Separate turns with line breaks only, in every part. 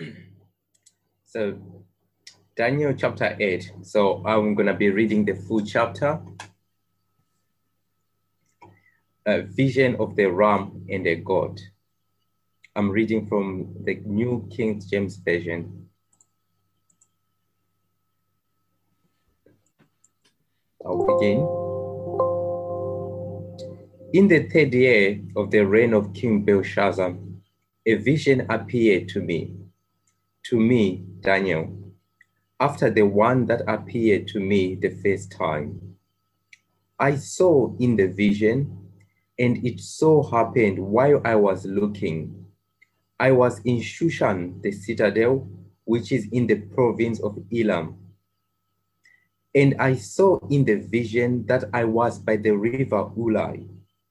So Daniel chapter 8. So I'm going to be reading the full chapter. Vision of the ram and the goat. I'm reading from the New King James Version. I'll begin. In the third year of the reign of King Belshazzar, a vision appeared to me, Daniel, after the one that appeared to me the first time. I saw in the vision, and it so happened while I was looking. I was in Shushan, the citadel, which is in the province of Elam. And I saw in the vision that I was by the river Ulai.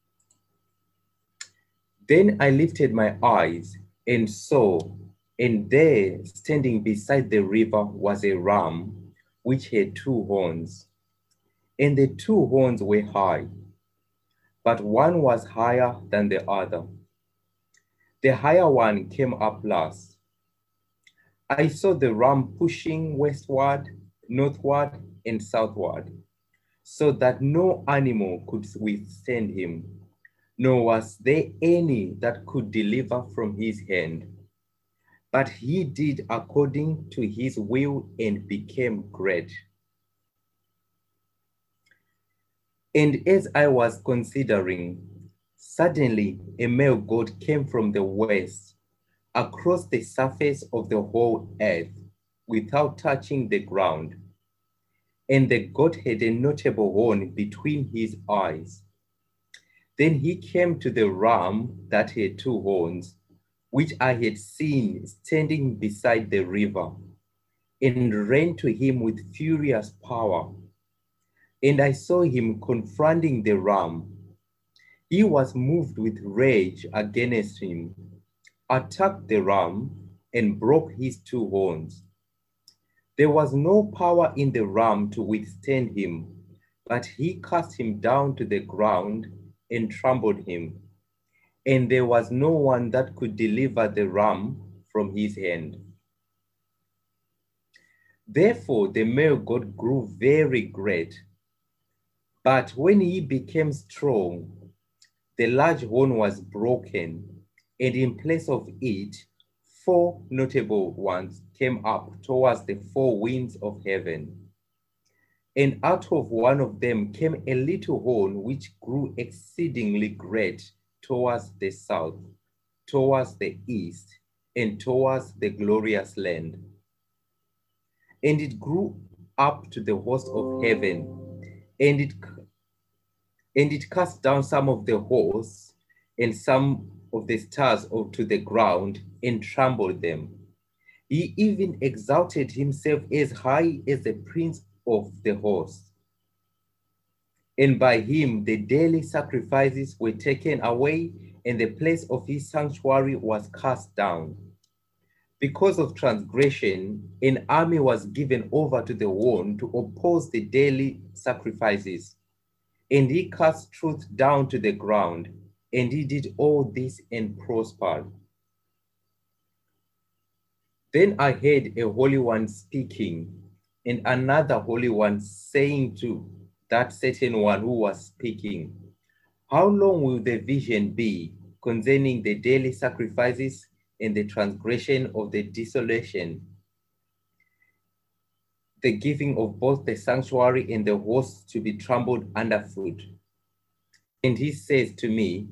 Then I lifted my eyes and saw, and there, standing beside the river, was a ram which had two horns. And the two horns were high, but one was higher than the other. The higher one came up last. I saw the ram pushing westward, northward, and southward, so that no animal could withstand him, nor was there any that could deliver from his hand. But he did according to his will and became great. And as I was considering, suddenly a male goat came from the west across the surface of the whole earth without touching the ground. And the goat had a notable horn between his eyes. Then he came to the ram that had two horns, which I had seen standing beside the river, and ran to him with furious power. And I saw him confronting the ram. He was moved with rage against him, attacked the ram, and broke his two horns. There was no power in the ram to withstand him, but he cast him down to the ground and trampled him. And there was no one that could deliver the ram from his hand. Therefore, the male goat grew very great. But when he became strong, the large horn was broken, and in place of it, four notable ones came up towards the four winds of heaven. And out of one of them came a little horn which grew exceedingly great towards the south, towards the east, and towards the glorious land. And it grew up to the host of heaven, and it cast down some of the hosts and some of the stars to the ground and trampled them. He even exalted himself as high as the prince of the host. And by him the daily sacrifices were taken away, and the place of his sanctuary was cast down. Because of transgression, an army was given over to the one to oppose the daily sacrifices. And he cast truth down to the ground, and he did all this and prospered. Then I heard a holy one speaking, and another holy one saying to that certain one who was speaking, "How long will the vision be concerning the daily sacrifices and the transgression of the desolation, the giving of both the sanctuary and the hosts to be trampled underfoot?" And he says to me,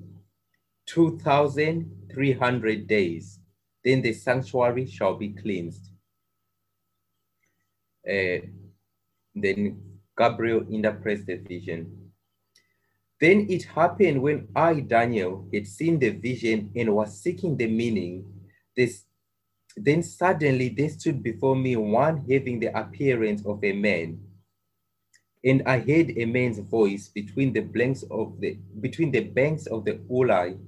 2,300 days, then the sanctuary shall be cleansed. Then Gabriel interprets the vision. Then it happened when I, Daniel, had seen the vision and was seeking the meaning, then suddenly there stood before me one having the appearance of a man. And I heard a man's voice between the banks of the Ulai,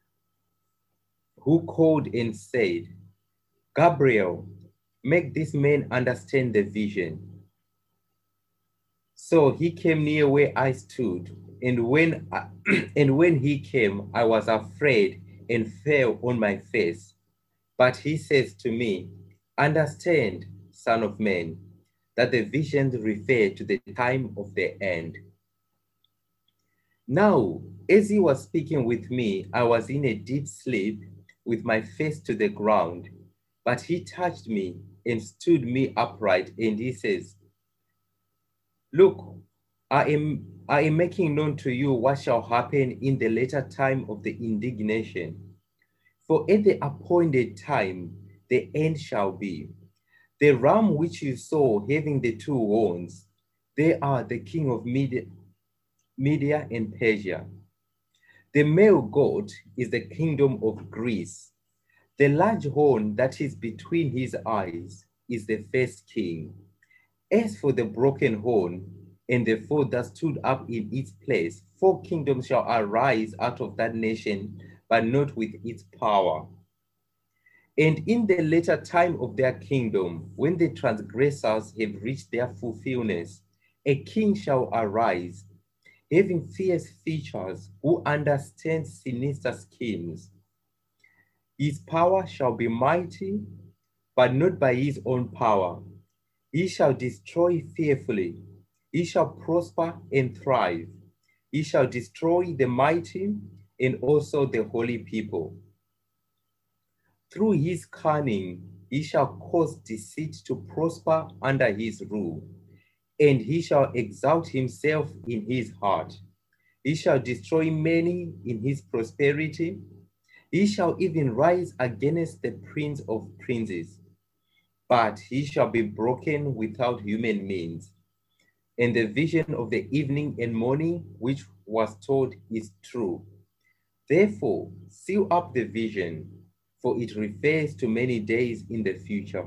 who called and said, "Gabriel, make this man understand the vision." So he came near where I stood, and when he came, I was afraid and fell on my face. But he says to me, Understand, Son of Man, that the visions refer to the time of the end. Now, as he was speaking with me, I was in a deep sleep with my face to the ground. But he touched me and stood me upright, and he says, Look, I am making known to you what shall happen in the later time of the indignation. For at the appointed time, the end shall be. The ram which you saw having the two horns, they are the king of Media and Persia. The male goat is the kingdom of Greece. The large horn that is between his eyes is the first king. As for the broken horn and the foot that stood up in its place, 4 kingdoms shall arise out of that nation, but not with its power. And in the later time of their kingdom, when the transgressors have reached their fulfillment, a king shall arise, having fierce features, who understands sinister schemes. His power shall be mighty, but not by his own power. He shall destroy fearfully. He shall prosper and thrive. He shall destroy the mighty and also the holy people. Through his cunning, he shall cause deceit to prosper under his rule, and he shall exalt himself in his heart. He shall destroy many in his prosperity. He shall even rise against the prince of princes, but he shall be broken without human means. And the vision of the evening and morning, which was told, is true. Therefore, seal up the vision, for it refers to many days in the future.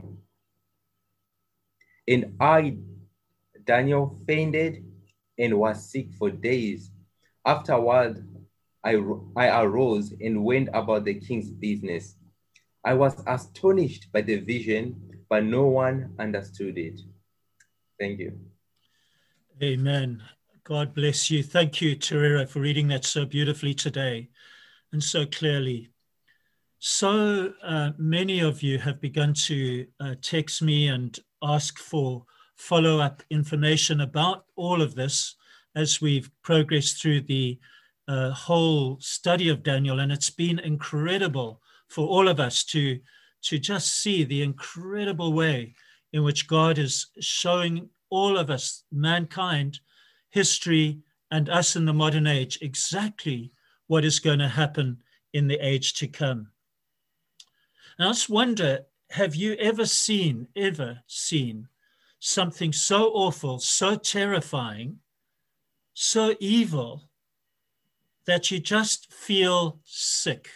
And I, Daniel, fainted and was sick for days. Afterward, I arose and went about the king's business. I was astonished by the vision, but no one understood it. Thank you.
Amen. God bless you. Thank you, Terera, for reading that so beautifully today and so clearly. So many of you have begun to text me and ask for follow-up information about all of this as we've progressed through the whole study of Daniel. And it's been incredible for all of us to just see the incredible way in which God is showing all of us, mankind, history, and us in the modern age, exactly what is going to happen in the age to come. And I just wonder, have you ever seen something so awful, so terrifying, so evil that you just feel sick?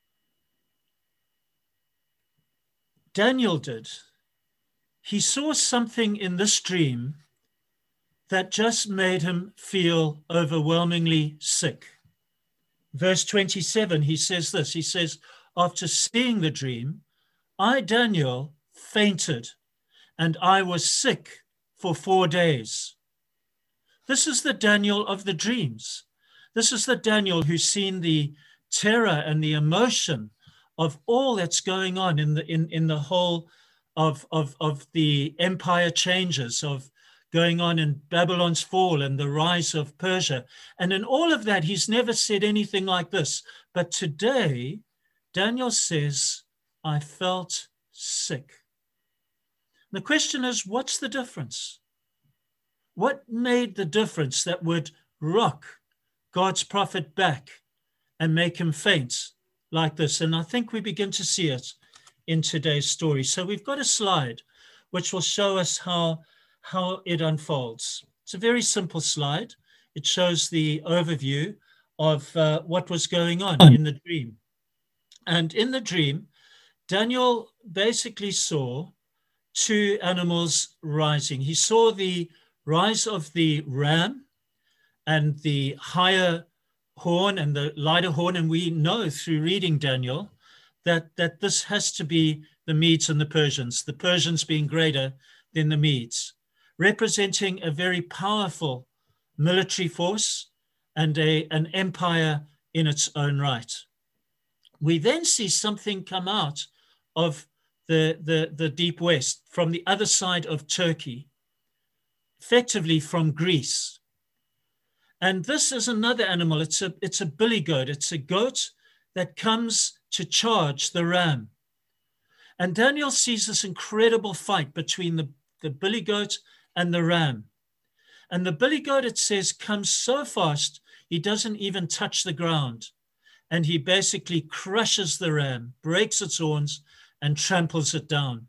Daniel did. He saw something in this dream that just made him feel overwhelmingly sick. Verse 27, he says this, he says, after seeing the dream, I, Daniel, fainted, and I was sick for 4 days. This is the Daniel of the dreams. This is the Daniel who's seen the terror and the emotion of all that's going on in the whole of the empire changes, of going on in Babylon's fall and the rise of Persia. And in all of that, he's never said anything like this. But today, Daniel says, I felt sick. The question is, what's the difference? What made the difference that would rock God's prophet back and make him faint like this? And I think we begin to see it in today's story. So we've got a slide which will show us how it unfolds. It's a very simple slide. It shows the overview of what was going on in the dream. And in the dream, Daniel basically saw 2 animals rising. He saw the rise of the ram and the higher horn and the lighter horn. And we know through reading Daniel that this has to be the Medes and the Persians being greater than the Medes, representing a very powerful military force and an empire in its own right. We then see something come out of the deep west, from the other side of Turkey, effectively from Greece. And this is another animal. It's a billy goat. It's a goat that comes to charge the ram. And Daniel sees this incredible fight between the billy goat and the ram. And the billy goat, it says, comes so fast, he doesn't even touch the ground. And he basically crushes the ram, breaks its horns, and tramples it down.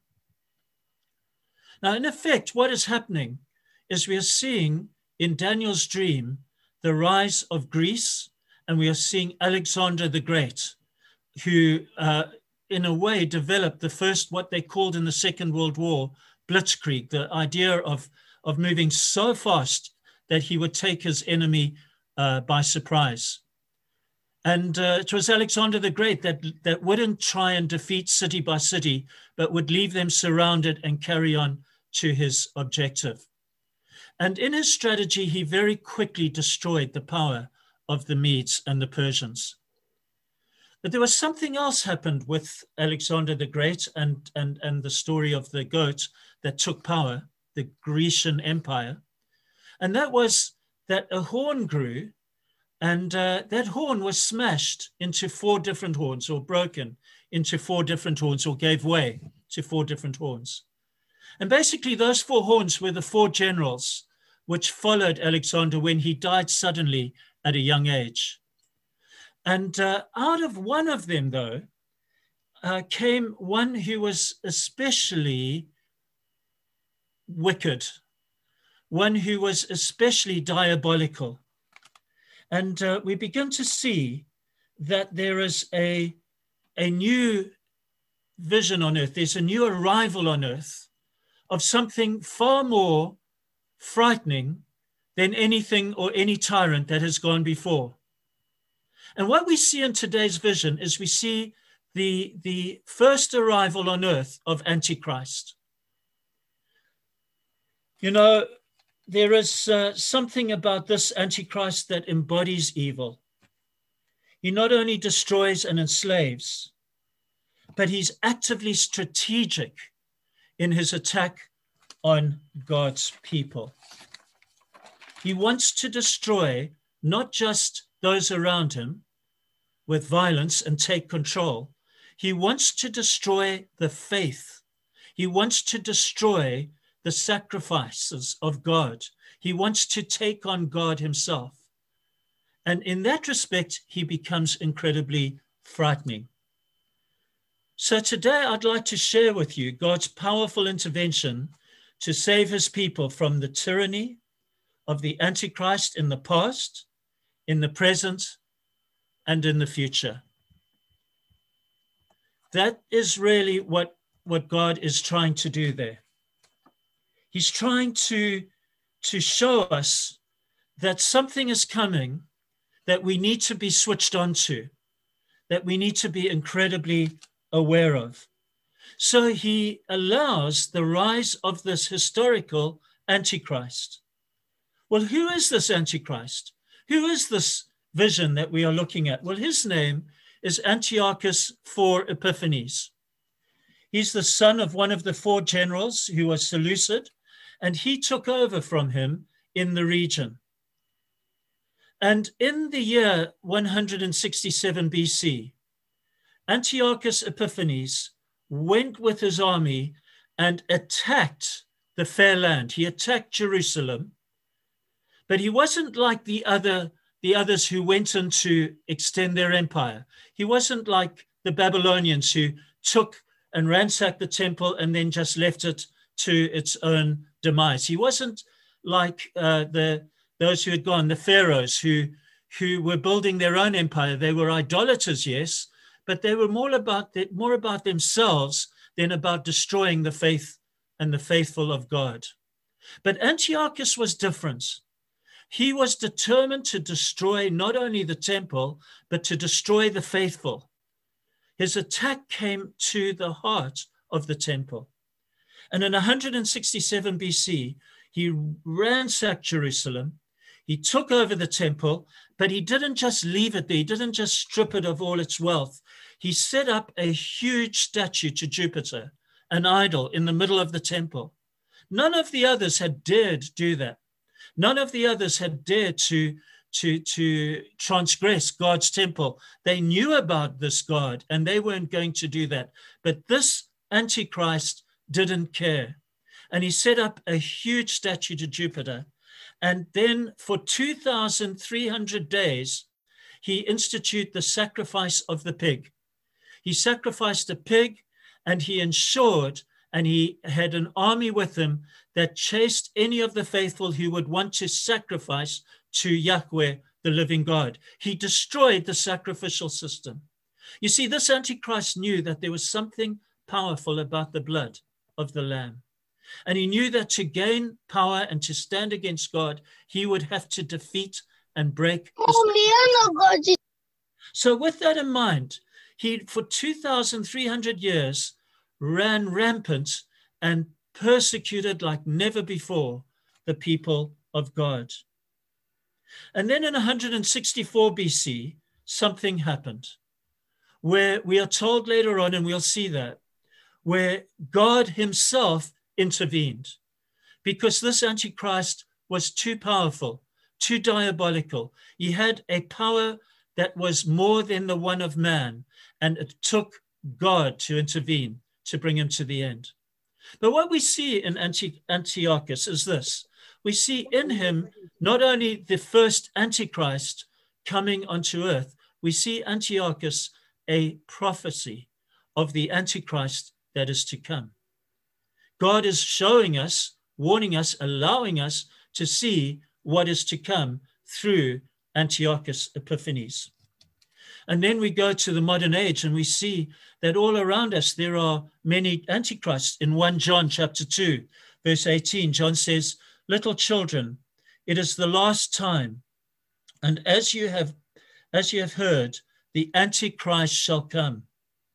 Now, in effect, what is happening is we are seeing in Daniel's dream the rise of Greece, and we are seeing Alexander the Great, who in a way developed the first, what they called in the Second World War, blitzkrieg, the idea of moving so fast that he would take his enemy by surprise. And it was Alexander the Great that wouldn't try and defeat city by city, but would leave them surrounded and carry on to his objective. And in his strategy, he very quickly destroyed the power of the Medes and the Persians. But there was something else happened with Alexander the Great and the story of the goat that took power, the Grecian Empire. And that was that a horn grew, and that horn was smashed into 4 different horns, or broken into 4 different horns, or gave way to 4 different horns. And basically those 4 horns were the 4 generals which followed Alexander when he died suddenly at a young age. And out of one of them, though, came one who was especially wicked, one who was especially diabolical. And we begin to see that there is a new vision on earth. There's a new arrival on earth of something far more frightening than anything or any tyrant that has gone before. And what we see in today's vision is we see the first arrival on earth of Antichrist. You know, there is something about this Antichrist that embodies evil. He not only destroys and enslaves, but he's actively strategic in his attack on God's people. He wants to destroy not just those around him with violence and take control. He wants to destroy the faith. He wants to destroy the sacrifices of God. He wants to take on God himself. And in that respect, he becomes incredibly frightening. So today I'd like to share with you God's powerful intervention to save his people from the tyranny of the Antichrist in the past, in the present, and in the future. That is really what God is trying to do there. He's trying to show us that something is coming that we need to be switched on to, that we need to be incredibly aware of. So he allows the rise of this historical Antichrist. Well, who is this Antichrist? Who is this vision that we are looking at? Well, his name is Antiochus IV Epiphanes. He's the son of one of the 4 generals who was Seleucid, and he took over from him in the region. And in the year 167 BC, Antiochus Epiphanes went with his army and attacked the fair land. He attacked Jerusalem, but he wasn't like the others who went in to extend their empire. He wasn't like the Babylonians who took and ransacked the temple and then just left it to its own demise. He wasn't like those who had gone, the pharaohs who were building their own empire. They were idolaters, yes, but they were more about themselves than about destroying the faith and the faithful of God. But Antiochus was different. He was determined to destroy not only the temple, but to destroy the faithful. His attack came to the heart of the temple. And in 167 BC, he ransacked Jerusalem. He took over the temple, but he didn't just leave it there. He didn't just strip it of all its wealth. He set up a huge statue to Jupiter, an idol in the middle of the temple. None of the others had dared do that. None of the others had dared to transgress God's temple. They knew about this God and they weren't going to do that. But this Antichrist didn't care. And he set up a huge statue to Jupiter. And then for 2,300 days, he instituted the sacrifice of the pig. He sacrificed a pig and he ensured, and he had an army with him that chased any of the faithful who would want to sacrifice to Yahweh, the living God. He destroyed the sacrificial system. You see, this Antichrist knew that there was something powerful about the blood of the Lamb. And he knew that to gain power and to stand against God, he would have to defeat and break his... So with that in mind, he, for 2,300 years, ran rampant and persecuted like never before the people of God. And then in 164 BC, something happened, where we are told later on, and we'll see that, where God himself intervened, because this Antichrist was too powerful, too diabolical. He had a power that was more than the one of man, and it took God to intervene to bring him to the end. But what we see in Antiochus is this. We see in him not only the first Antichrist coming onto earth, we see Antiochus a prophecy of the Antichrist that is to come. God is showing us, warning us, allowing us to see what is to come through Antiochus Epiphanes. And then we go to the modern age and we see that all around us there are many antichrists. In 1 John chapter 2, verse 18, John says, "Little children, it is the last time, and as you have heard, the Antichrist shall come.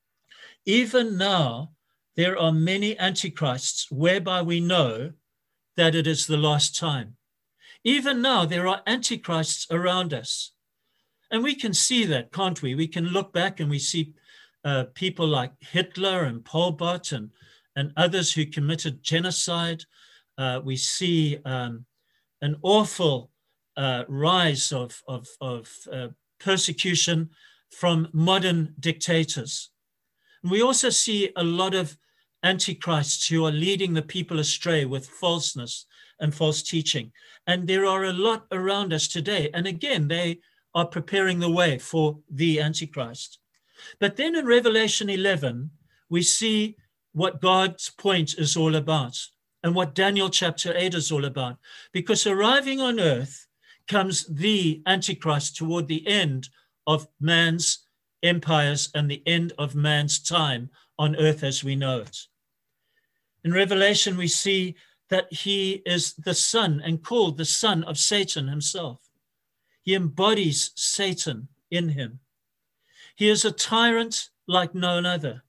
Even now there are many antichrists, whereby we know that it is the last time." Even now there are antichrists around us. And we can see that, can't we? We can look back and we see people like Hitler and Pol Pot and others who committed genocide. We see an awful rise of persecution from modern dictators. And we also see a lot of antichrists who are leading the people astray with falseness and false teaching. And there are a lot around us today. And again, they are preparing the way for the Antichrist. But then in Revelation 11, we see what God's point is all about and what Daniel chapter 8 is all about. Because arriving on earth comes the Antichrist toward the end of man's empires and the end of man's time on earth as we know it. In Revelation, we see that he is the son and called the son of Satan himself. He embodies Satan in him. He is a tyrant like none other.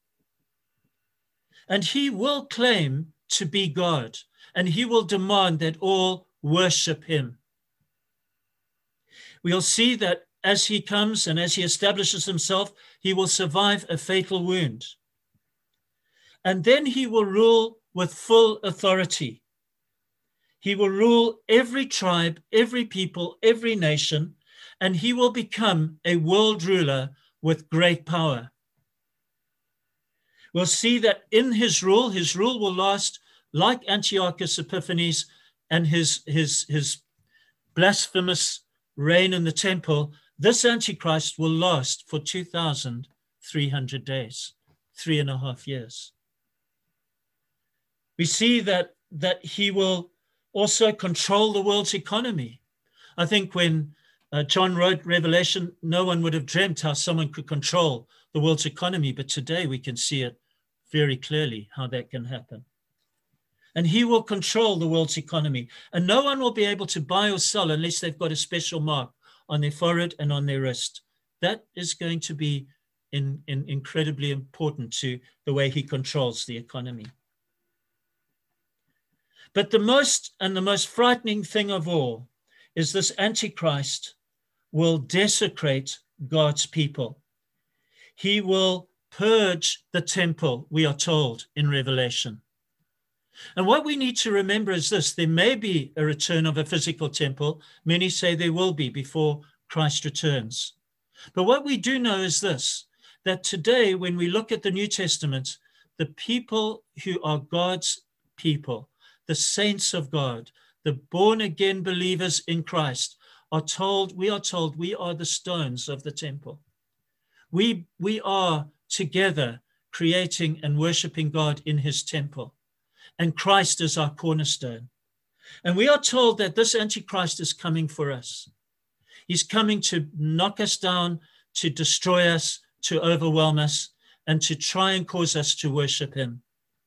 And he will claim to be God, and he will demand that all worship him. We'll see that as he comes and as he establishes himself, he will survive a fatal wound. And then he will rule with full authority. He will rule every tribe, every people, every nation, and he will become a world ruler with great power. We'll see that in his rule will last like Antiochus Epiphanes and his blasphemous reign in the temple. This Antichrist will last for 2,300 days, 3.5 years. We see that he will also control the world's economy. I think when John wrote Revelation, no one would have dreamt how someone could control the world's economy, but today we can see it very clearly how that can happen. And he will control the world's economy, and no one will be able to buy or sell unless they've got a special mark on their forehead and on their wrist. That is going to be incredibly important to the way he controls the economy. But the most frightening thing of all is this Antichrist will desecrate God's people. He will purge the temple, we are told in Revelation. And what we need to remember is this: there may be a return of a physical temple. Many say there will be before Christ returns. But what we do know is this, that today, when we look at the New Testament, the people who are God's people, the saints of God, the born-again believers in Christ, we are told we are the stones of the temple. We are together creating and worshiping God in his temple. And Christ is our cornerstone. And we are told that this Antichrist is coming for us. He's coming to knock us down, to destroy us, to overwhelm us, and to try and cause us to worship him.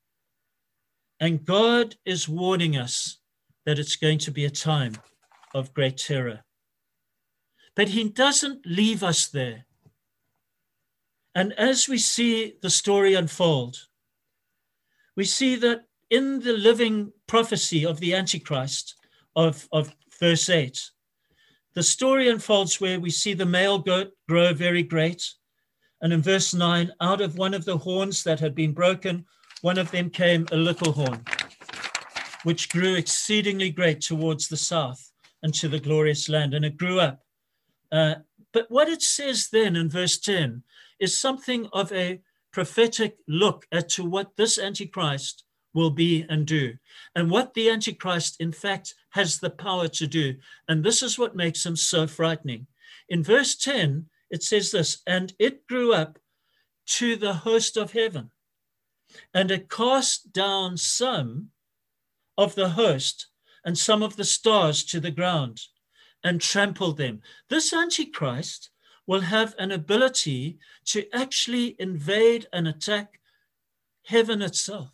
And God is warning us that it's going to be a time of great terror. But he doesn't leave us there. And as we see the story unfold, we see that in the living prophecy of the Antichrist of verse 8, the story unfolds where we see the male goat grow very great. And in verse 9, out of one of the horns that had been broken, one of them came a little horn, which grew exceedingly great towards the south and to the glorious land. And it grew up. But what it says then in verse 10 is something of a prophetic look at to what this Antichrist will be and do, and what the Antichrist, in fact, has the power to do. And this is what makes him so frightening. In verse 10, it says this, and it grew up to the host of heaven, and it cast down some of the host and some of the stars to the ground and trampled them. This Antichrist will have an ability to actually invade and attack heaven itself,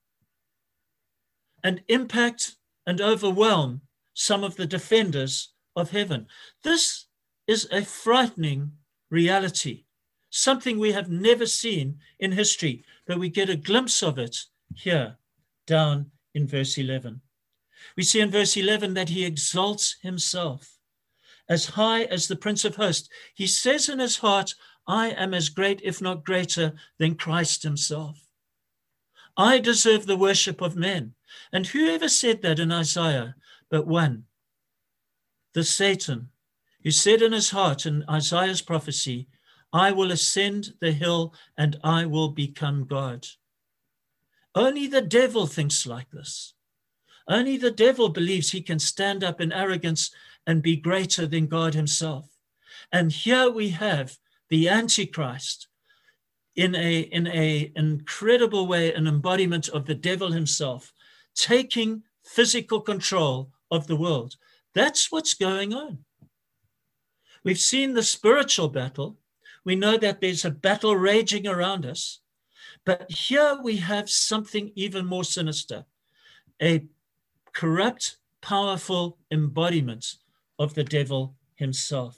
and impact and overwhelm some of the defenders of heaven. This is a frightening reality, something we have never seen in history, but we get a glimpse of it here down in verse 11. We see in verse 11 that he exalts himself as high as the Prince of Hosts. He says in his heart, I am as great, if not greater, than Christ himself. I deserve the worship of men. And whoever said that in Isaiah but one? The Satan, who said in his heart in Isaiah's prophecy, I will ascend the hill and I will become God. Only the devil thinks like this. Only the devil believes he can stand up in arrogance and be greater than God himself. And here we have the Antichrist, in a incredible way, an embodiment of the devil himself, taking physical control of the world. That's what's going on. We've seen the spiritual battle. We know that there's a battle raging around us. But here we have something even more sinister, a corrupt, powerful embodiment of the devil himself.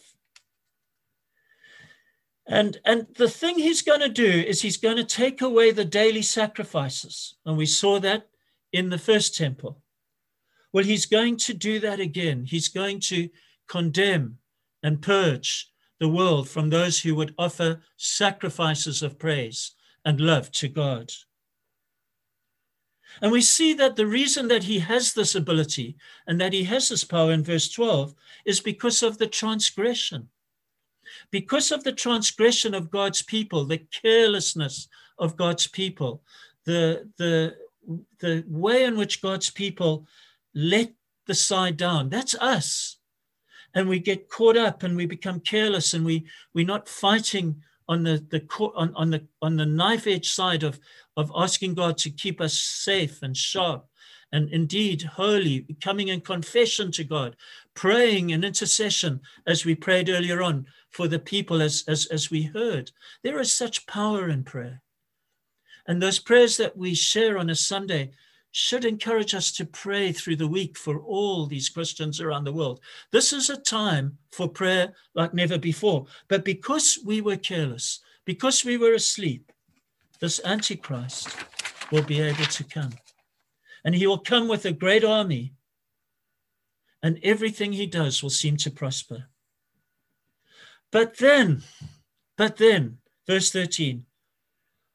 And the thing he's going to do is he's going to take away the daily sacrifices. And we saw that in the first temple. Well, he's going to do that again. He's going to condemn and purge the world from those who would offer sacrifices of praise and love to God. And we see that the reason that he has this ability and that he has this power in verse 12 is because of the transgression. Because of the transgression of God's people, the carelessness of God's people, the way in which God's people let the side down. That's us. And we get caught up and we become careless, and we're not fighting on the knife edge side of asking God to keep us safe and sharp and indeed holy, coming in confession to God, praying in intercession as we prayed earlier on for the people as we heard. There is such power in prayer. And those prayers that we share on a Sunday should encourage us to pray through the week for all these Christians around the world. This is a time for prayer like never before. But because we were careless, because we were asleep, this Antichrist will be able to come. And he will come with a great army, and everything he does will seem to prosper. But then, verse 13,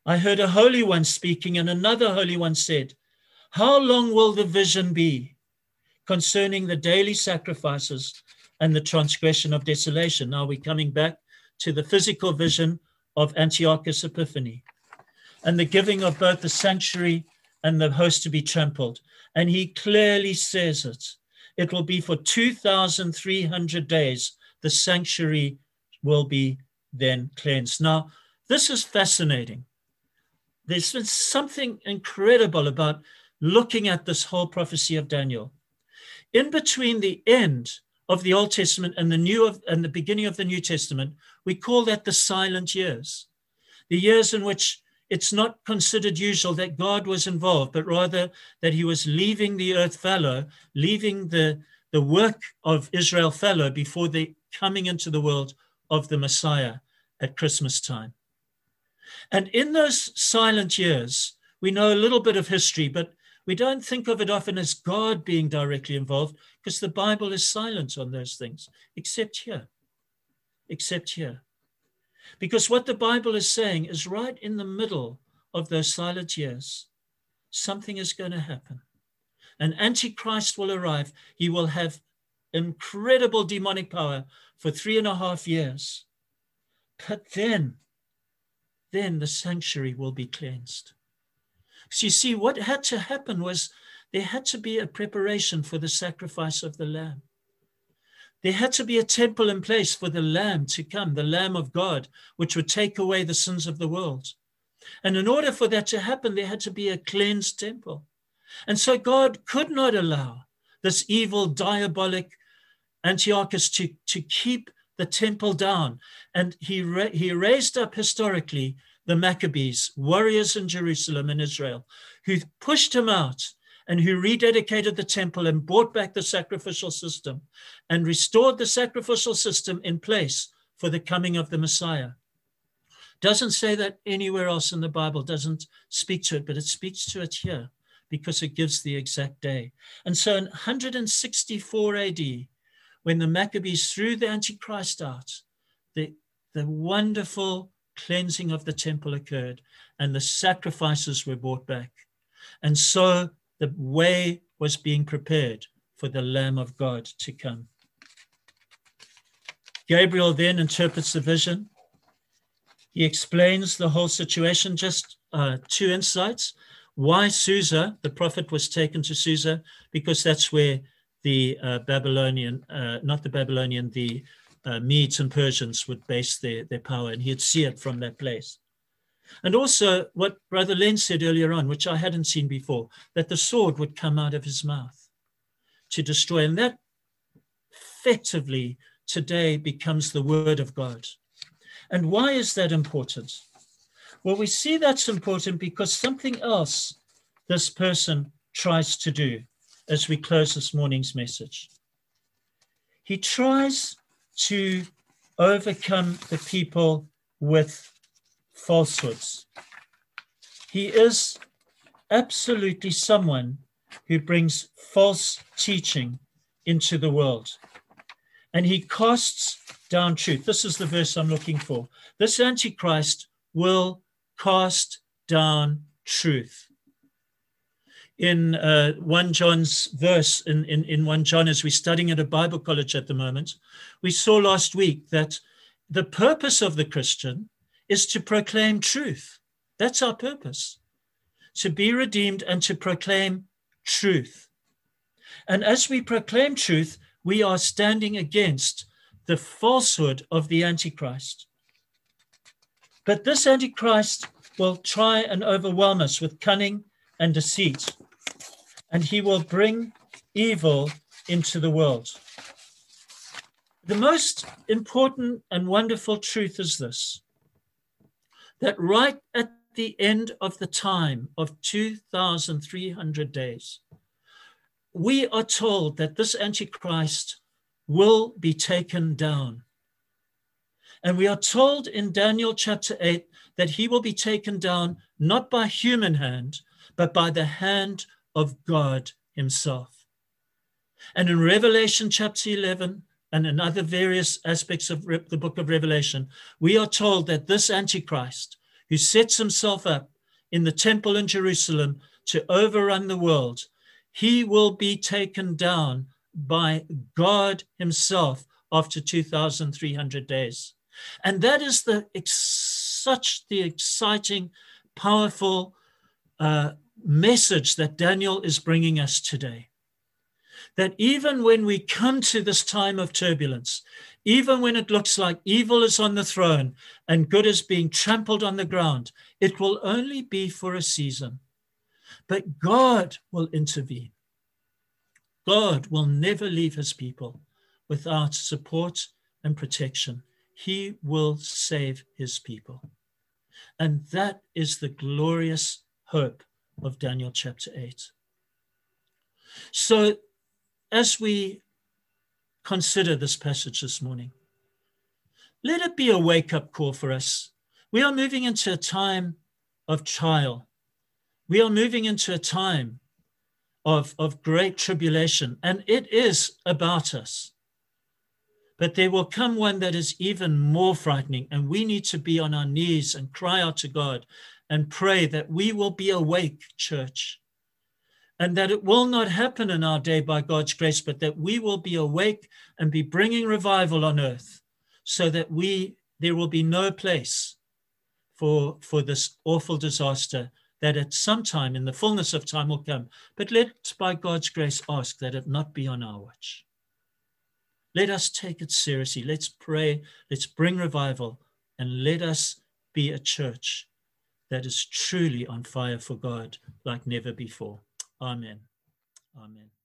I heard a holy one speaking, and another holy one said, how long will the vision be concerning the daily sacrifices and the transgression of desolation? Now we're coming back to the physical vision of Antiochus Epiphanes and the giving of both the sanctuary and the host to be trampled. And he clearly says it. It will be for 2,300 days. The sanctuary will be then cleansed. Now, this is fascinating. There's been something incredible about looking at this whole prophecy of Daniel. In between the end of the Old Testament and the beginning of the New Testament, we call that the silent years, the years in which it's not considered usual that God was involved, but rather that he was leaving the earth fallow, leaving the work of Israel fallow before the coming into the world of the Messiah at Christmas time. And in those silent years, we know a little bit of history, but we don't think of it often as God being directly involved, because the Bible is silent on those things, except here. Because what the Bible is saying is right in the middle of those silent years, something is going to happen. An Antichrist will arrive. He will have incredible demonic power for 3.5 years. But then the sanctuary will be cleansed. So you see, what had to happen was there had to be a preparation for the sacrifice of the Lamb. There had to be a temple in place for the Lamb to come, the Lamb of God, which would take away the sins of the world. And in order for that to happen, there had to be a cleansed temple. And so God could not allow this evil, diabolic Antiochus to keep the temple down. And he raised up historically the Maccabees, warriors in Jerusalem and Israel, who pushed him out and who rededicated the temple and brought back the sacrificial system and restored the sacrificial system in place for the coming of the Messiah. Doesn't say that anywhere else in the Bible, doesn't speak to it, but it speaks to it here because it gives the exact day. And so in 164 AD, when the Maccabees threw the Antichrist out, the wonderful cleansing of the temple occurred and the sacrifices were brought back. And so the way was being prepared for the Lamb of God to come. Gabriel then interprets the vision. He explains the whole situation, just 2 insights. Why Susa, the prophet was taken to Susa, because that's where the Medes and Persians would base their power, and he'd see it from that place. And also what Brother Len said earlier on, which I hadn't seen before, that the sword would come out of his mouth to destroy. And that effectively today becomes the word of God. And why is that important? Well, we see that's important because something else this person tries to do as we close this morning's message. He tries to overcome the people with falsehoods. He is absolutely someone who brings false teaching into the world. And he casts down truth. This is the verse I'm looking for. This Antichrist will cast down truth. In 1 John's verse, in 1 John, as we're studying at a Bible college at the moment, we saw last week that the purpose of the Christian is to proclaim truth. That's our purpose, to be redeemed and to proclaim truth. And as we proclaim truth, we are standing against the falsehood of the Antichrist. But this Antichrist will try and overwhelm us with cunning and deceit, and he will bring evil into the world. The most important and wonderful truth is this, that right at the end of the time of 2,300 days, we are told that this Antichrist will be taken down. And we are told in Daniel chapter 8 that he will be taken down not by human hand, but by the hand of God himself. And in Revelation chapter 11 and in other various aspects of the book of Revelation, we are told that this Antichrist, who sets himself up in the temple in Jerusalem to overrun the world, he will be taken down by God himself after 2,300 days. And that is such the exciting, powerful message that Daniel is bringing us today. That even when we come to this time of turbulence, even when it looks like evil is on the throne and good is being trampled on the ground, it will only be for a season. But God will intervene. God will never leave his people without support and protection. He will save his people. And that is the glorious hope of Daniel chapter 8. So as we consider this passage this morning, let it be a wake-up call for us. We are moving into a time of trial. We are moving into a time of great tribulation, and it is about us. But there will come one that is even more frightening, and we need to be on our knees and cry out to God and pray that we will be awake, church, and that it will not happen in our day by God's grace, but that we will be awake and be bringing revival on earth, so that there will be no place for this awful disaster that at some time in the fullness of time will come. But let's by God's grace ask that it not be on our watch. Let us take it seriously. Let's pray. Let's bring revival, and let us be a church that is truly on fire for God like never before. Amen. Amen.